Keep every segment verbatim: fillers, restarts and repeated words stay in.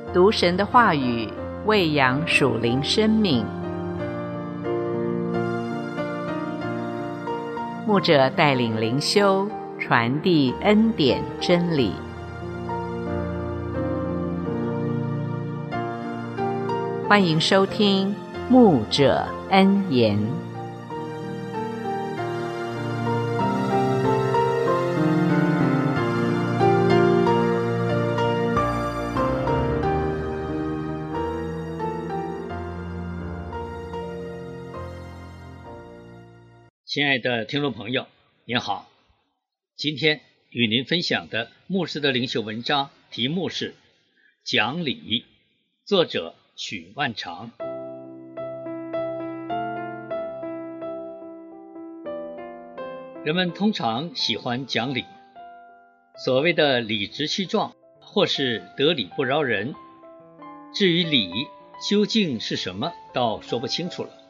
读神的话语，喂养属灵生命。牧者带领灵修，传递恩典真理。欢迎收听牧者恩言。 亲爱的听众朋友，您好，今天与您分享的牧师的灵修文章题目是讲理，作者许万长。人们通常喜欢讲理，所谓的理直气壮或是得理不饶人，至于理究竟是什么，倒说不清楚了。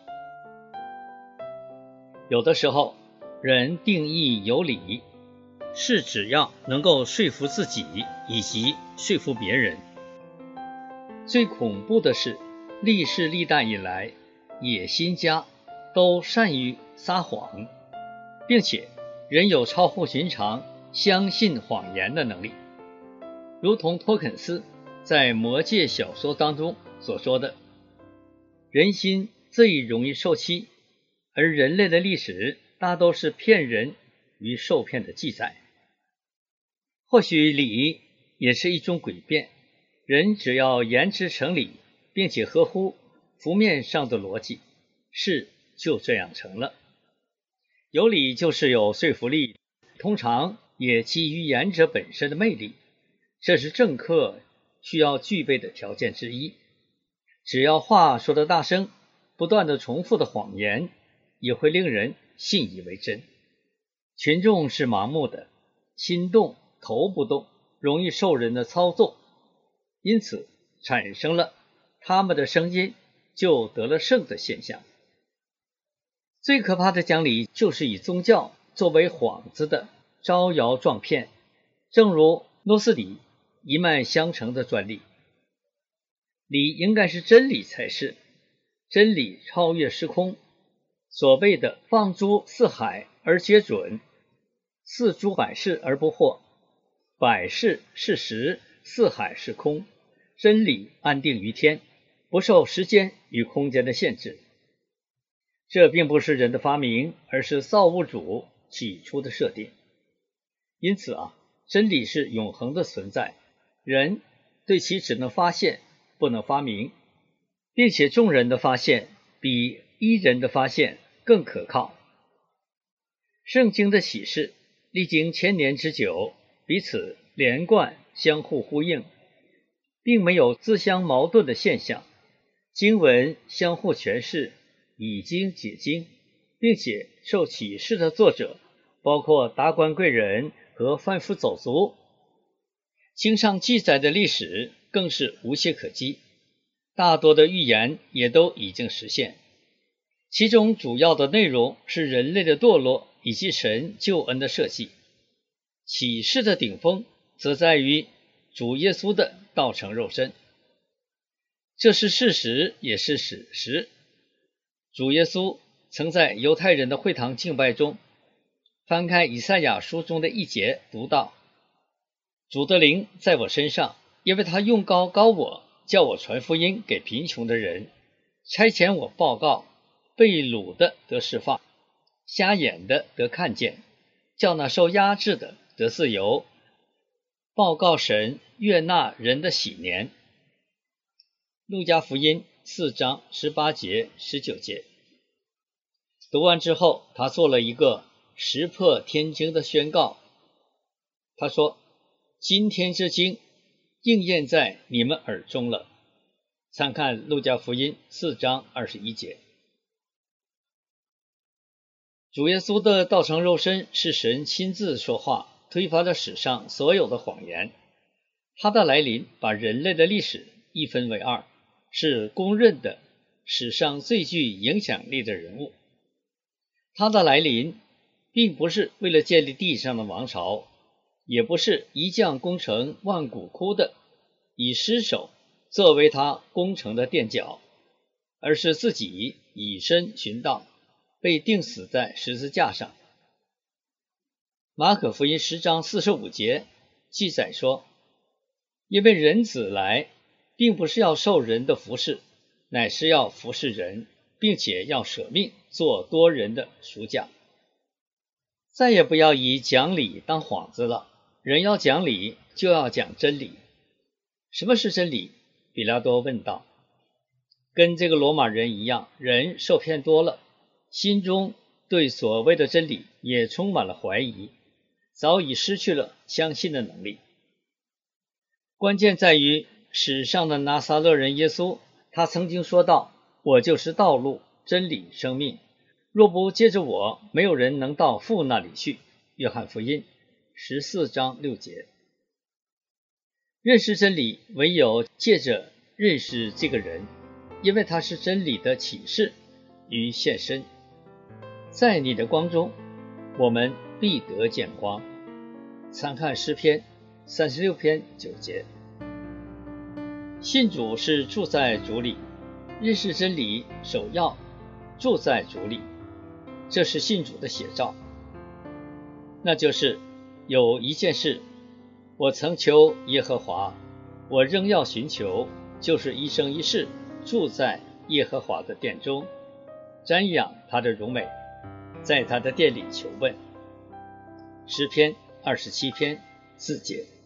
有的时候人定义有理，是只要能够说服自己以及说服别人。最恐怖的是，历世历代以来，野心家都善于撒谎，并且人有超乎寻常相信谎言的能力。如同托肯斯在魔戒小说当中所说的，人心最容易受欺，而人类的历史大都是骗人与受骗的记载。或许理也是一种诡辩，人只要言之成理，并且合乎符面上的逻辑，事就这样成了。有理就是有说服力，通常也基于言者本身的魅力，这是政客需要具备的条件之一。只要话说得大声，不断地重复的谎言也会令人信以为真。群众是盲目的，心动头不动，容易受人的操纵，因此产生了他们的声音就得了胜的现象。最可怕的讲理就是以宗教作为幌子的招摇撞骗，正如诺斯底一脉相承的专利。理应该是真理才是，真理超越时空，所谓的放诸四海而皆准，四诸百世而不惑，百世是实，四海是空，真理安定于天，不受时间与空间的限制。这并不是人的发明，而是造物主起初的设定。因此啊，真理是永恒的存在，人对其只能发现，不能发明，并且众人的发现比一人的发现更可靠。圣经的启示历经千年之久，彼此连贯，相互呼应，并没有自相矛盾的现象。经文相互诠释，以经解经，并且受启示的作者包括达官贵人和贩夫走卒。经上记载的历史更是无懈可击，大多的预言也都已经实现。其中主要的内容是人类的堕落以及神救恩的设计。启示的顶峰则在于主耶稣的道成肉身，这是事实也是史实。主耶稣曾在犹太人的会堂敬拜中翻开以赛亚书中的一节，读到：主的灵在我身上，因为他用膏膏我，叫我传福音给贫穷的人，差遣我报告被掳的得释放，瞎眼的得看见，叫那受压制的得自由，报告神悦纳人的喜年。路加福音四章十八节十九节。读完之后，他做了一个石破天惊的宣告。他说：今天之经应验在你们耳中了。参看路加福音四章二十一节。主耶稣的道成肉身是神亲自说话，推翻了史上所有的谎言。他的来临把人类的历史一分为二，是公认的史上最具影响力的人物。他的来临并不是为了建立地上的王朝，也不是一将功成万骨枯的以尸首作为他工程的垫脚，而是自己以身殉道，被钉死在十字架上。马可福音十章四十五节记载说，因为人子来，并不是要受人的服侍，乃是要服侍人，并且要舍命做多人的赎价。再也不要以讲理当幌子了，人要讲理就要讲真理。什么是真理？比拉多问道。跟这个罗马人一样，人受骗多了，心中对所谓的真理也充满了怀疑，早已失去了相信的能力。关键在于史上的拿撒勒人耶稣，他曾经说道，我就是道路、真理、生命，若不借着我，没有人能到父那里去。约翰福音十四章六节。认识真理，唯有借着认识这个人，因为他是真理的启示与现身。在你的光中，我们必得见光。参看诗篇三十六篇九节。信主是住在主里，认识真理首要住在主里，这是信主的写照。那就是有一件事，我曾求耶和华，我仍要寻求，就是一生一世住在耶和华的殿中，瞻仰他的荣美，在他的殿里求问。诗篇二十七篇四节。